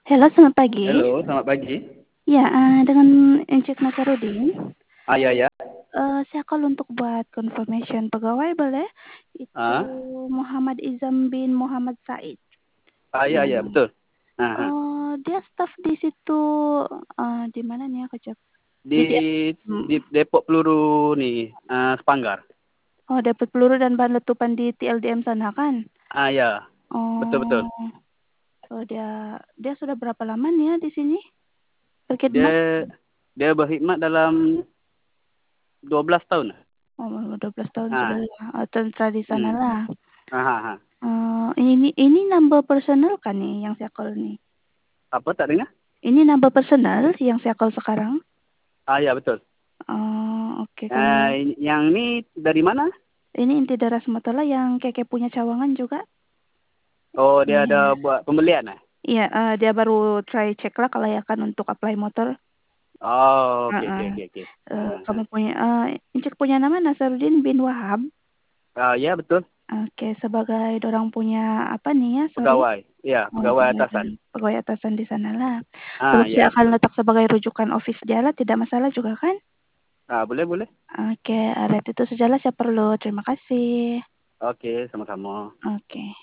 Halo, selamat pagi. Halo, selamat pagi. Ya, dengan Encik Nasarudin. Ya, ya. Saya call untuk buat confirmation pegawai boleh? Itu Ah, Muhammad Izam bin Muhammad Said. ya, ya, betul. Ah, ah. Oh, dia staff di situ, di mana nih aku cek? Di Depok Peluru nih, Sepanggar. Oh, dapat peluru dan bahan letupan di TLDM sana kan? Ya, betul, betul. Oh, oh dia sudah berapa lama nih ya di sini? Berkhidmat? Dia dia berkhidmat dalam 12 tahun. Oh, 12 tahun sudah Ah, ya. Tentara di sana hmm. lah. Ah. Ini nambah personal kan nih yang saya call nih? Apa tak dengar? Ini nambah personal yang saya call sekarang? Ya, betul. Oh, oke. Kalau Yang ini dari mana? ini inti daerah Sumatera yang keke punya cawangan juga? Oh, dia ada Iya. buat pembelian. Iya, dia baru try cek lah kelayakan untuk apply motor. Oh, oke, Heeh. oke, oke, oke. Kamu punya, Incek punya nama Nasarudin bin Wahab. Ya, betul. Oke, sebagai dorang punya apa nih ya, sorry. Pegawai. Ya, Oh, pegawai atasan. pegawai atasan di sana lah. Terus dia Ya, akan betul. letak sebagai rujukan office dia lah, tidak masalah juga kan? Boleh, boleh. Oke, itu sajalah saya perlu. Terima kasih. Oke, sama-sama. Oke.